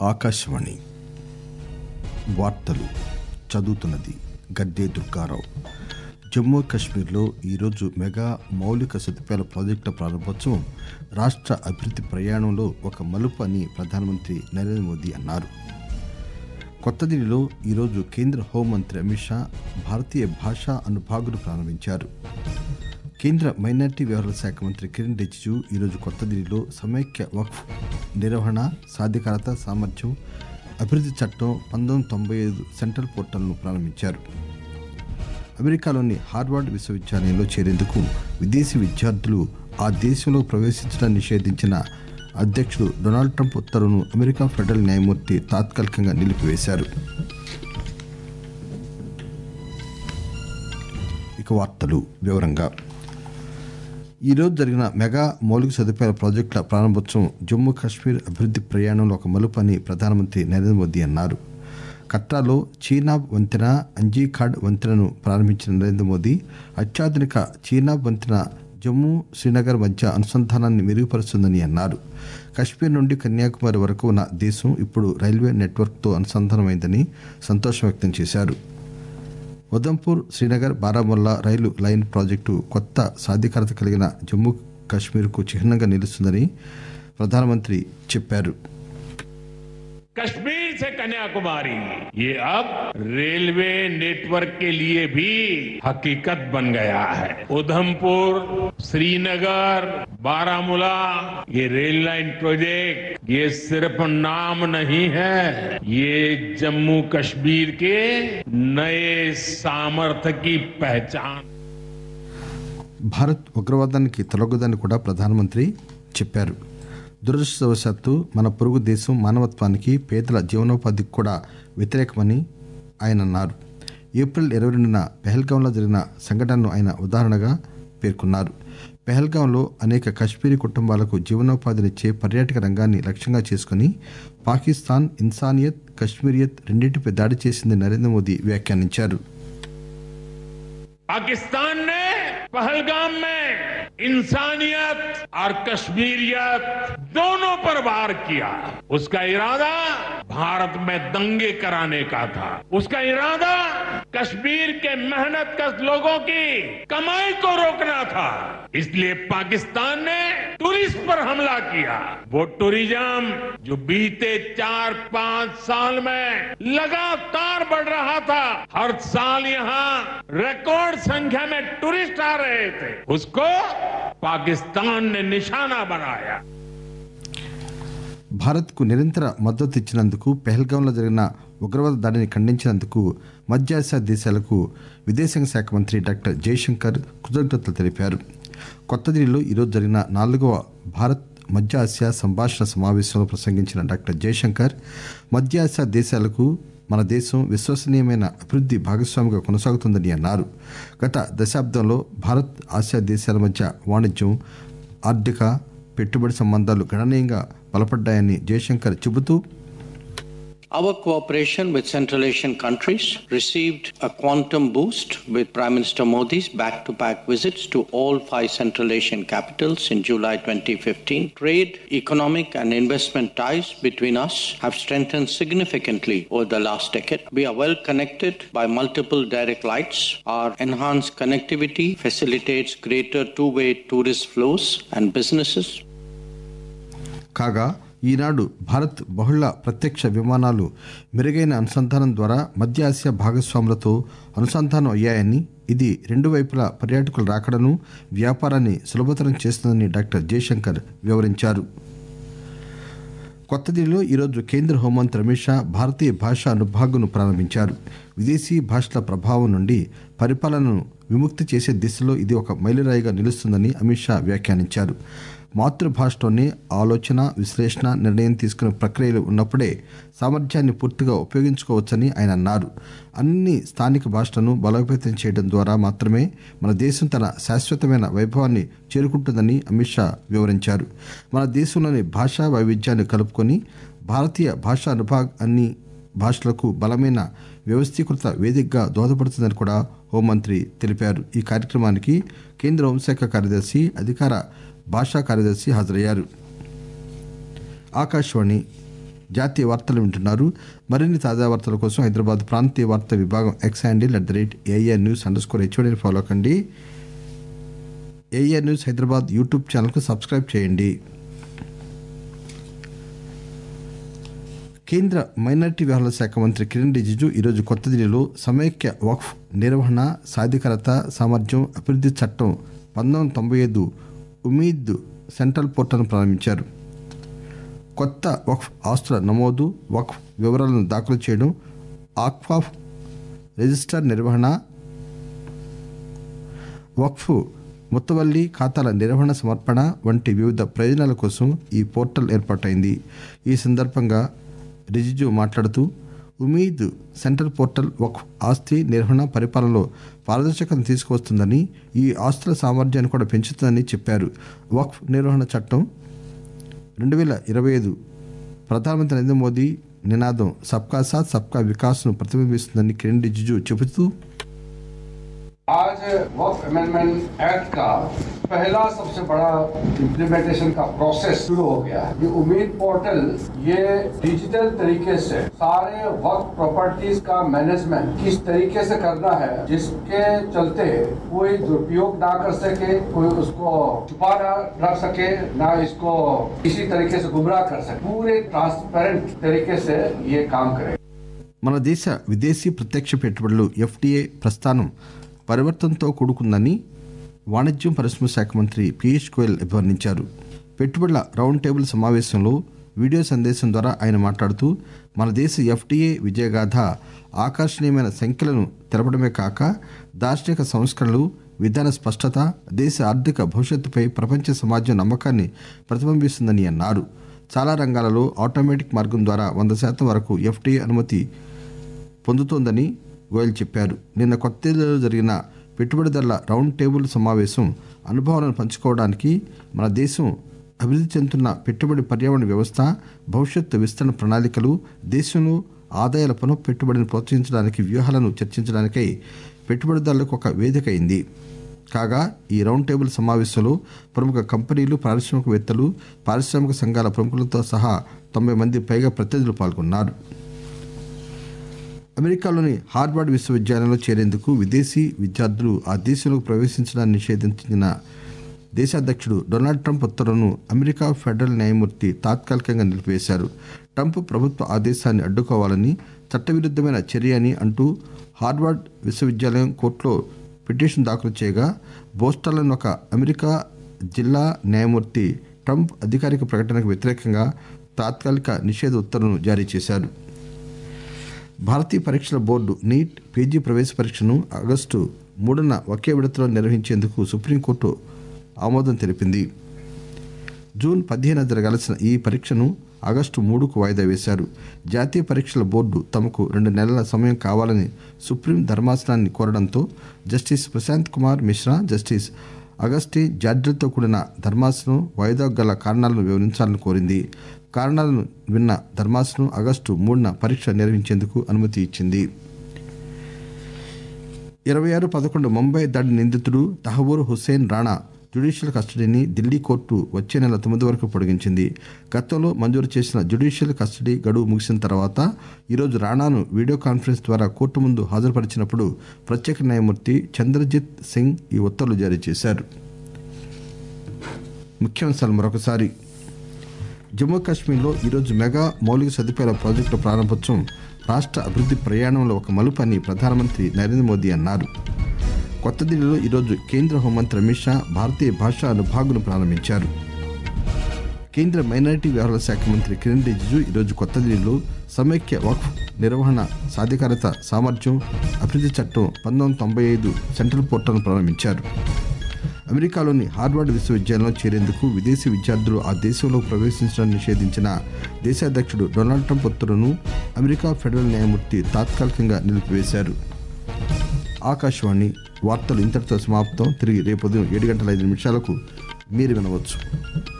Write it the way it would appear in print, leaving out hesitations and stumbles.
ఆకాశవాణి వార్తలు చదువుతున్నది గడ్డే దుర్గారావు. జమ్మూ కశ్మీర్లో ఈరోజు మెగా మౌలిక సదుపాయాల ప్రాజెక్టుల ప్రారంభోత్సవం రాష్ట్ర అభివృద్ధి ప్రయాణంలో ఒక మలుపు అని ప్రధానమంత్రి నరేంద్ర మోదీ అన్నారు. కొత్త ఢిల్లీలో ఈరోజు కేంద్ర హోంమంత్రి అమిత్ షా భారతీయ భాషా అనుభాగును ప్రారంభించారు. కేంద్ర మైనార్టీ వ్యవహారాల శాఖ మంత్రి కిరణ్ రిజిజు ఈరోజు కొత్త ఢిల్లీలో సమైక్య వక్ఫ్ నిర్వహణ, సాధికారత, సామర్థ్యం, అభివృద్ధి చట్టం 1995 సెంట్రల్ పోర్టల్ను ప్రారంభించారు. అమెరికాలోని హార్వర్డ్ విశ్వవిద్యాలయంలో చేరేందుకు విదేశీ విద్యార్థులు ఆ దేశంలో ప్రవేశించడం నిషేధించిన అధ్యక్షుడు డొనాల్డ్ ట్రంప్ ఉత్తర్వును అమెరికా ఫెడరల్ న్యాయమూర్తి తాత్కాలికంగా నిలిపివేశారు. ఇక వార్తలు వివరంగా. ఈరోజు జరిగిన మెగా మౌలిక సదుపాయాల ప్రాజెక్టుల ప్రారంభోత్సవం జమ్మూ కాశ్మీర్ అభివృద్ధి ప్రయాణంలో ఒక మలుపు అని ప్రధానమంత్రి నరేంద్ర మోదీ అన్నారు. కట్రాలో చీనాబ్ వంతెన, అంజీఖాడ్ వంతెనను ప్రారంభించిన నరేంద్ర మోదీ అత్యాధునిక చీనాబ్ వంతెన జమ్మూ శ్రీనగర్ మధ్య అనుసంధానాన్ని మెరుగుపరుస్తుందని అన్నారు. కశ్మీర్ నుండి కన్యాకుమారి వరకు ఉన్న దేశం ఇప్పుడు రైల్వే నెట్వర్క్తో అనుసంధానమైందని సంతోషం వ్యక్తం చేశారు. Udhampur, Srinagar, Baramulla rail line project కొత్త సాధికారత కలిగిన జమ్మూ కశ్మీర్కు చిహ్నంగా నిలుస్తుందని ప్రధానమంత్రి చెప్పారు. कश्मीर से कन्याकुमारी ये अब रेलवे नेटवर्क के लिए भी हकीकत बन गया है. उधमपुर, श्रीनगर, बारामूला ये रेल लाइन प्रोजेक्ट ये सिर्फ नाम नहीं है, ये जम्मू कश्मीर के नए सामर्थ्य की पहचान. భారత్ ఉగ్రవాదానికి తొలగదని కూడా ప్రధానమంత్రి చెప్పారు. దురదృష్టవశాత్తు మన పొరుగు దేశం మానవత్వానికి, పేదల జీవనోపాధికి కూడా వ్యతిరేకమని ఆయన అన్నారు. ఏప్రిల్ 22న పెహల్గాంలో జరిగిన సంఘటనను ఆయన ఉదాహరణగా పేర్కొన్నారు. పెహల్గాంలో అనేక కశ్మీరీ కుటుంబాలకు జీవనోపాధినిచ్చే పర్యాటక రంగాన్ని లక్ష్యంగా చేసుకుని పాకిస్తాన్ ఇన్సానియత్, కశ్మీరియత్ రెండింటిపై దాడి చేసిందని నరేంద్ర మోదీ వ్యాఖ్యానించారు. पाकिस्तान ने पहलगाम में इंसानियत और कश्मीरियत दोनों पर वार किया. उसका इरादा भारत में दंगे कराने का था. उसका इरादा कश्मीर के मेहनतकश लोगों की कमाई को रोकना था. इसलिए पाकिस्तान ने टूरिस्ट पर हमला किया. वो टूरिज्म जो बीते 4-5 साल में लगातार बढ़ रहा था, हर साल यहाँ रिकॉर्ड संख्या में टूरिस्ट आ रहे थे, उसको पाकिस्तान ने निशाना बनाया. భారత్ కు నిరంతర మద్దతు ఇచ్చినందుకు, పెహల్గాంలో జరిగిన ఉగ్రవాద దాడిని ఖండించినందుకు మధ్యాసియా దేశాలకు విదేశాంగ శాఖ మంత్రి డాక్టర్ జయశంకర్ కృతజ్ఞతలు తెలిపారు. కొత్త ఢిల్లీలో ఈరోజు జరిగిన 4వ భారత్ మధ్య ఆసియా సంభాషణ సమావేశంలో ప్రసంగించిన డాక్టర్ జయశంకర్ మధ్య ఆసియా దేశాలకు మన దేశం విశ్వసనీయమైన అభివృద్ధి భాగస్వామిగా కొనసాగుతుందని అన్నారు. గత దశాబ్దంలో భారత్, ఆసియా దేశాల మధ్య వాణిజ్యం, ఆర్థిక, పెట్టుబడి సంబంధాలు గణనీయంగా బలపడ్డాయని జయశంకర్ చెబుతూ, Our cooperation with Central Asian countries received a quantum boost with Prime Minister Modi's back-to-back visits to all 5 Central Asian capitals in July 2015. Trade, economic and investment ties between us have strengthened significantly over the last decade. We are well connected by multiple direct flights. Our enhanced connectivity facilitates greater two-way tourist flows and businesses. కాగా ఈనాడు భారత్ బహుళ ప్రత్యక్ష విమానాలు మెరుగైన అనుసంధానం ద్వారా మధ్య Asia భాగస్వాములతో అనుసంధానం అయ్యాయని, ఇది రెండు వైపులా పర్యాటకుల రాకడను, వ్యాపారాన్ని సులభతరం చేస్తుందని డాక్టర్ జయశంకర్ వివరించారు. కొత్త ఢిల్లీలో ఈరోజు కేంద్ర హోంమంత్రి అమిత్ షా భారతీయ భాషా అనుభాగును ప్రారంభించారు. విదేశీ భాషల ప్రభావం నుండి పరిపాలనను విముక్తి చేసే దిశలో ఇది ఒక మైలురాయిగా నిలుస్తుందని అమిత్ షా వ్యాఖ్యానించారు. మాతృభాషలోనే ఆలోచన, విశ్లేషణ, నిర్ణయం తీసుకునే ప్రక్రియలు ఉన్నప్పుడే సామర్థ్యాన్ని పూర్తిగా ఉపయోగించుకోవచ్చని ఆయన అన్నారు. అన్ని స్థానిక భాషలను బలోపేతం చేయడం ద్వారా మాత్రమే మన దేశం తన శాశ్వతమైన వైభవాన్ని చేరుకుంటుందని అమిత్ షా వివరించారు. మన దేశంలోని భాషా వైవిధ్యాన్ని కలుపుకొని భారతీయ భాషా అనుభాగ్ అన్ని భాషలకు బలమైన వ్యవస్థీకృత వేదికగా దోహదపడుతుందని కూడా హోంమంత్రి తెలిపారు. ఈ కార్యక్రమానికి కేంద్ర హోంశాఖ కార్యదర్శి, అధికార భాషా కార్యదర్శి హాజరయ్యారు. ఆకాశవాణి జాతీయ వార్తలు వింటున్నారు. మరిన్ని తాజా వార్తల కోసం హైదరాబాద్ ప్రాంతీయ వార్తా విభాగం ఎక్స్ హ్యాండిల్ @AIRnews_HOD ఫాలో కండి. AIR న్యూస్ హైదరాబాద్ యూట్యూబ్ ఛానల్కు సబ్స్క్రైబ్ చేయండి. కేంద్ర మైనారిటీ వ్యవహారాల శాఖ మంత్రి కిరణ్ రిజిజు ఈరోజు కొత్త ఢిల్లీలో సమైక్య వక్ఫ్ నిర్వహణ సాధికారత సామర్థ్యం అభివృద్ధి చట్టం 1995 ఉమీద్ సెంట్రల్ పోర్టల్ను ప్రారంభించారు. కొత్త వక్ఫ్ ఆస్తుల నమోదు, వక్ఫ్ వివరాలను దాఖలు చేయడం, ఆక్వాఫ్ రిజిస్టర్ నిర్వహణ, వక్ఫ్ ముత్తవల్లి ఖాతాల నిర్వహణ సమర్పణ వంటి వివిధ ప్రయోజనాల కోసం ఈ పోర్టల్ ఏర్పాటైంది. ఈ సందర్భంగా రిజిజు మాట్లాడుతూ ఉమీద్ సెంట్రల్ పోర్టల్ వక్ఫ్ ఆస్తి నిర్వహణ పరిపాలనలో పారదర్శకతను తీసుకువస్తుందని, ఈ ఆస్తుల సామర్థ్యాన్ని కూడా పెంచుతుందని చెప్పారు. వక్ఫ్ నిర్వహణ చట్టం 2025 ప్రధానమంత్రి నరేంద్ర మోదీ నినాదం సబ్కా సాత్ సబ్కా వికాస్ ను ప్రతిబింబిస్తుందని కిరణ్ రిజిజు చెబుతూ आज वक्फ अमेंडमेंट एक्ट का पहला सबसे बड़ा इम्प्लीमेंटेशन का प्रोसेस शुरू हो गया है. ये उम्मीद पोर्टल ये डिजिटल तरीके से सारे वक्फ प्रॉपर्टीज का मैनेजमेंट किस तरीके से करना है, जिसके चलते कोई दुरुपयोग ना कर सके, कोई उसको छुपा ना रख सके, ना इसको किसी तरीके से गुमराह कर सके, पूरे ट्रांसपेरेंट तरीके से ये काम करे. మన దేశ విదేశీ ప్రత్యక్ష పెట్టుబడులు FTA ప్రస్థానం పరివర్తనతో కూడుకుందని వాణిజ్యం పరిశ్రమ శాఖ మంత్రి పీయూష్ గోయల్ అభివర్ణించారు. పెట్టుబడుల రౌండ్ టేబుల్ సమావేశంలో వీడియో సందేశం ద్వారా ఆయన మాట్లాడుతూ మన దేశ FTA విజయగాథ ఆకర్షణీయమైన సంఖ్యలను తెలపడమే కాక దార్శనిక సంస్కరణలు, విధాన స్పష్టత, దేశ ఆర్థిక భవిష్యత్తుపై ప్రపంచ సమాజం నమ్మకాన్ని ప్రతిబింబిస్తుందని అన్నారు. చాలా రంగాలలో ఆటోమేటిక్ మార్గం ద్వారా 100% వరకు FTA అనుమతి పొందుతోందని గోయల్ చెప్పారు. నిన్న కొత్తదిల్లీలో జరిగిన పెట్టుబడిదారుల రౌండ్ టేబుల్ సమావేశం అనుభవాలను పంచుకోవడానికి, మన దేశం అభివృద్ధి చెందుతున్న పెట్టుబడి పర్యావరణ వ్యవస్థ, భవిష్యత్తు విస్తరణ ప్రణాళికలు, దేశంలో ఆదాయాల పునః పెట్టుబడిని ప్రోత్సహించడానికి వ్యూహాలను చర్చించడానికై పెట్టుబడిదారులకు ఒక వేదిక అయింది. కాగా ఈ రౌండ్ టేబుల్ సమావేశంలో ప్రముఖ కంపెనీలు, పారిశ్రామికవేత్తలు, పారిశ్రామిక సంఘాల ప్రముఖులతో సహా 90 మంది పైగా ప్రతినిధులు పాల్గొన్నారు. అమెరికాలోని హార్వర్డ్ విశ్వవిద్యాలయంలో చేరేందుకు విదేశీ విద్యార్థులు ఆ దేశంలోకి ప్రవేశించడాన్ని నిషేధించిన దేశాధ్యక్షుడు డొనాల్డ్ ట్రంప్ ఉత్తర్వును అమెరికా ఫెడరల్ న్యాయమూర్తి తాత్కాలికంగా నిలిపివేశారు. ట్రంప్ ప్రభుత్వ ఆదేశాన్ని అడ్డుకోవాలని, చట్టవిరుద్ధమైన చర్య అని అంటూ హార్వర్డ్ విశ్వవిద్యాలయం కోర్టులో పిటిషన్ దాఖలు చేయగా, బోస్టన్లోని ఒక అమెరికా జిల్లా న్యాయమూర్తి ట్రంప్ అధికారిక ప్రకటనకు వ్యతిరేకంగా తాత్కాలిక నిషేధ ఉత్తర్వును జారీ చేశారు. భారతీయ పరీక్షల బోర్డు నీట్ PG ప్రవేశ పరీక్షను ఆగస్టు 3న ఒకే విడతలో నిర్వహించేందుకు సుప్రీంకోర్టు ఆమోదం తెలిపింది. జూన్ 15న జరగాల్సిన ఈ పరీక్షను ఆగస్టు 3కు వాయిదా వేశారు. జాతీయ పరీక్షల బోర్డు తమకు 2 నెలల సమయం కావాలని సుప్రీం ధర్మాసనాన్ని కోరడంతో justice Prashant Kumar Mishra, justice Augustine జార్జెల్తో కూడిన ధర్మాసనం వాయిదాకు గల కారణాలను వివరించాలని కోరింది. కారణాలను విన్న ధర్మాసనం ఆగస్టు 3న పరీక్ష నిర్వహించేందుకు అనుమతి ఇచ్చింది. 26/11 ముంబై దాడి నిందితుడు తహవూర్ హుస్సేన్ రాణా జ్యుడిషియల్ కస్టడీని ఢిల్లీ కోర్టు వచ్చే నెల 9 వరకు పొడిగించింది. గతంలో మంజూరు చేసిన జ్యుడిషియల్ కస్టడీ గడువు ముగిసిన తర్వాత ఈరోజు రాణాను వీడియో కాన్ఫరెన్స్ ద్వారా కోర్టు ముందు హాజరుపరిచినప్పుడు ప్రత్యేక న్యాయమూర్తి చంద్రజిత్ సింగ్ ఈ ఉత్తర్వులు జారీ చేశారు. ముఖ్యాంశాలు మరొకసారి. జమ్మూ కాశ్మీర్లో ఈరోజు మెగా మౌలిక సదుపాయాల ప్రాజెక్టుల ప్రారంభోత్సవం రాష్ట్ర అభివృద్ధి ప్రయాణంలో ఒక మలుపు అని ప్రధానమంత్రి నరేంద్ర మోదీ అన్నారు. కొత్త ఢిల్లీలో ఈరోజు కేంద్ర హోంమంత్రి అమిత్ షా భారతీయ భాషా అనుభాగును ప్రారంభించారు. కేంద్ర మైనారిటీ వ్యవహారాల శాఖ మంత్రి కిరణ్ రిజిజు ఈరోజు కొత్త ఢిల్లీలో సమైక్య వక్ఫ్ నిర్వహణ సాధికారత సామర్థ్యం అభివృద్ధి చట్టం 1995 సెంట్రల్ పోర్టల్ను ప్రారంభించారు. అమెరికాలోని హార్వర్డ్ విశ్వవిద్యాలయంలో చేరేందుకు విదేశీ విద్యార్థులు ఆ దేశంలో ప్రవేశించడాన్ని నిషేధించిన దేశాధ్యక్షుడు డొనాల్డ్ ట్రంప్ ఉత్తర్వును అమెరికా ఫెడరల్ న్యాయమూర్తి తాత్కాలికంగా నిలిపివేశారు. ఆకాశవాణి వార్తలు ఇంతటితో సమాప్తం. తిరిగి రేపు ఉదయం 7:05 మీరు వినవచ్చు.